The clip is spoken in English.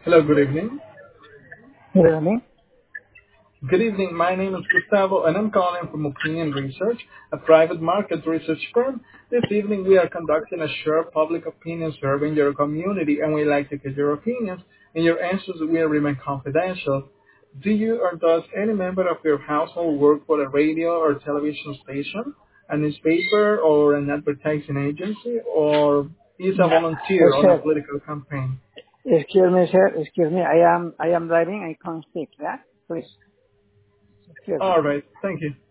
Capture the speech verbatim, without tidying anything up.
Hello, good evening. Good evening. Good evening. My name is Gustavo, and I'm calling from Opinion Research, a private market research firm. This evening, we are conducting a short public opinion survey in your community, and we'd like to get your opinions, and your answers will remain confidential. Do you or does any member of your household work for a radio or television station, a newspaper, or an advertising agency, or is a Yeah. volunteer Uh, on a sir, political campaign? excuse me, sir. Excuse me. I am I am driving. I can't speak. Yeah, please. Excuse me. All right. Thank you.